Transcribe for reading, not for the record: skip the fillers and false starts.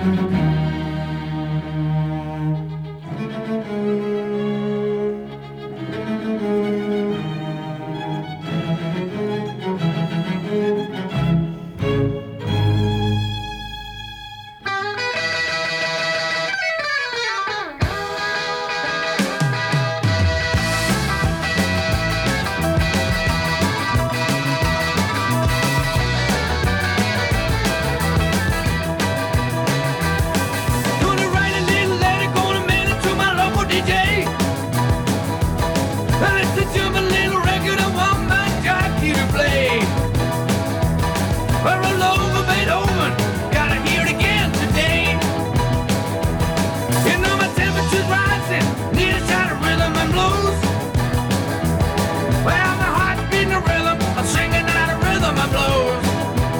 Gonna write a little letter, gonna mail it to my local DJ. And listen to my little record, I want my jockey to play. We're alone.